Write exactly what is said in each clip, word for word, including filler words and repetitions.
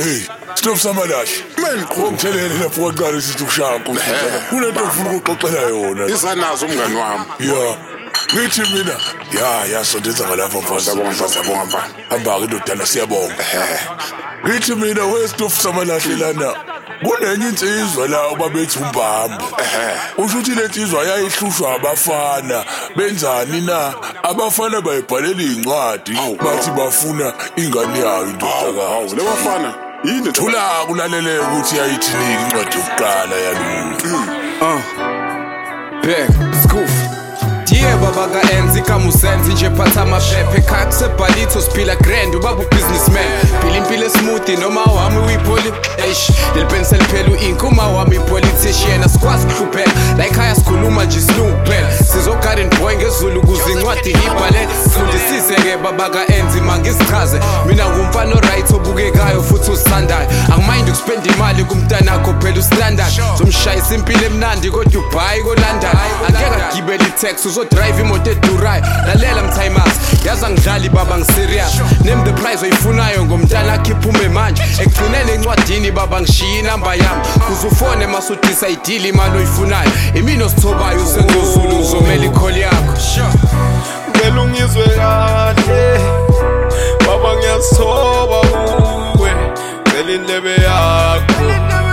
Hey, stop samalahle. Man, ngithelele lapho waqala sithi ukushanka. Kunento ufuna ukuxoxela yona. Isanazo umngani wami. Yeah. Ngithi mina, ya yasondeza ngalapha mfana. Sabonga mfana, sabonga mfana. Hamba ke ndodana siyabonga. Ngithi mina westuf samalahle lana. Kunenye insizwa la obabethi umbambo. Usho ukuthi le nsizwa yayihlushwa abafana. Benzani na? Abafana bayibhalela incwadi bathi bafuna ingane yayo indodakazi. Le bafana yini thola kulalele ukuthi yayithini incwadi yokuqala yalo. Uh. Back, Scoof. Yeah, baba ka enzi kamusenzi nje phatha amaphephe ekhaya kusebhalito siphila grand ubaba businessman phila impilo smoothie noma wami uyipoli eish lelipensel phela uink uma wami politician asikwazi kuhlupheka la ekhaya sikhuluma nje isilungu kuphela sizogarden boy ngezulu kuze incwadi ibhale fundisise ke baba ka enzi mangisichaze mina ngumfana oright obukekayo futhi usandayo angimind ukuspend imali kumntana akho phela ustandard zomshayisa impilo emnandi kodwa ubhayi ko London angeke agibele itaxi drive imoto edurayo lalela mtimers yaza ngidlali baba ngiserious name the prize oyifunayo ngomntana akhiphume manje ekugcinele encwadini baba ngishiya inamba yami kuzufone masudisa idili imali oyifunayo imini osithobayo usengozulu ngizomela icall yakho ngicela ungizwe kahle baba ngiyasithoba kuwe ngicela indlebe yakho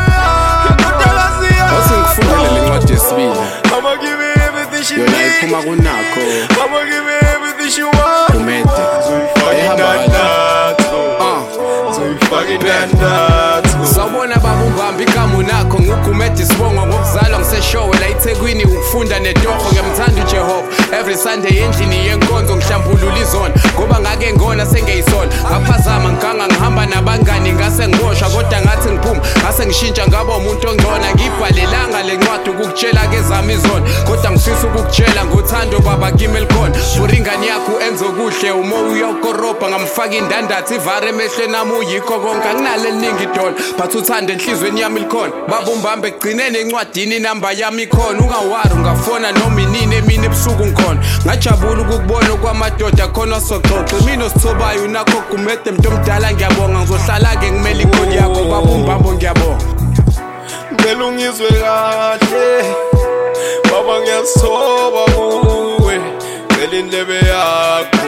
osengifundele le ncwadi yesibili I'ma give you everything you yona need. iphuma kunakho I'ma give you everything you want. umede Fucking that So you fucking that sawubona baba umbambi igama nakho ngugumede isibongo ngokuzalwa ngiseshowe la eThekwini ukufunda nedoho ngiyamthanda uJehova every Sunday endlini yenkonzo ngihlambulula izona ngoba ngake ngona sengeyisona ngaphazama ngiganga ngihamba nabangani ngase ngiboshwa kodwa ngathi ngiphuma ngase ngishintsha ngaba umuntu ongcona ngibhalelanga lencwadi ukukutshela ke zami izona kodwa ngifisa ukukutshela ngothando baba kimi elikhona uringani yakho enze okuhle uma uyokoroba ngamfaka indandathu ivare emehlweni nami uyikho konke anginale liningi idona but uthanda enhlizweni yami likhona baba umbambe egcinene encwadini inamba yami ikhona ungawari ungafona noma inini emini ebusuku ngikhona ngajabula ukukubona kwamadoda khona soxoxa mina osithobayo unakho kumede umuntu omdala ngiyabonga ngizohlala ke ngimeli ikholi yakho baba umbambo ngiyabonga ngicela ungizwe kahle baba ngiyasithoba kuwe ngicela indlebe yakho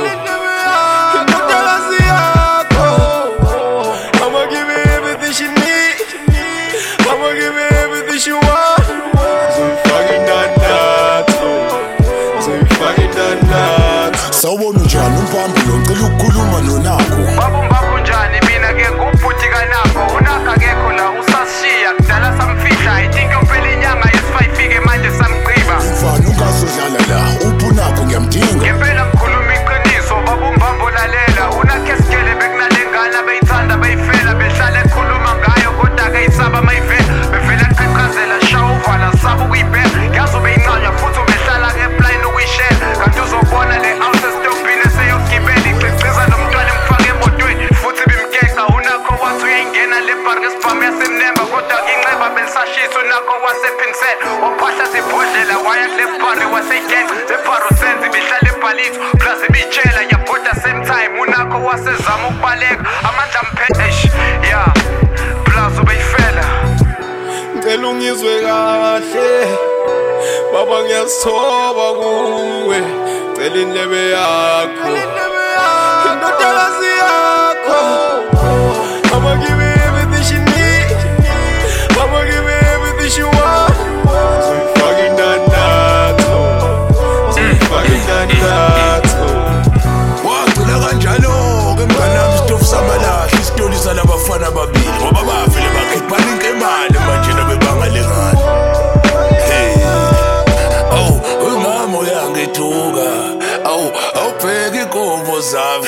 indodakazi yakho I'ma give you everything she need I'ma give you everything she want So you fucking done that So you fucking done that Sawubona njani umbambi ngicela ukukhuluma nonakho. Baba umbambo njani mina ke ngubhuti kanakho unakho akekho la usashiya kudala samfihla I think phela inyanga yesifayifike manje samgqiba Mfana ungasodlala la uphunakho ngiyamdinga. ngempela ngikhuluma iqiniso baba umbambo lalela unakho esikele bekunalengane beyithanda beyifela behlala ekhuluma ngayo kodwa ke isaba mayivela bevela eqhaqhazela shawuvala sabo kuyibheka yazobe incanywa futhi behlala ke plan ukuyishare kanti uzobona le house stopini seyogibela ixexiza nomntwana emfaka emotweni futhi bimkeka unakho wathi uyayingena le bar ngesibhamu yasemnemba kodwa inxeba belisashisa unakho wasepinsel waphahla zibhodlela waya kule bar waseyigena le bar usenzi bihlala ebhalito plus ibitshela yabhoda same time unakho wasezama ukubaleka amandla mphethe eish yeah plus ubeyifela ngicela ungizwe kahle baba ngiyasithoba kuwe ngicela indlebe yakho indodakazi yakho I'ma give you everything she need I'ma give you everything she want So you fucking done that So you fucking done that Wagcina kanjalo ke mngani nami Stuf samalahle isitori salabafana ababili ngoba bafile bakhiphana inkemane manje nabebangalengani. Hey. Oh, umama uyangithuka. Awu, awubheka inkombo zami.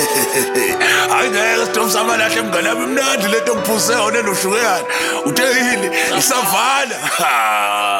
Angeke Stuf samalahle mngani nami mnandi lento ngiphuse yona noshukela. Utheyile isavala.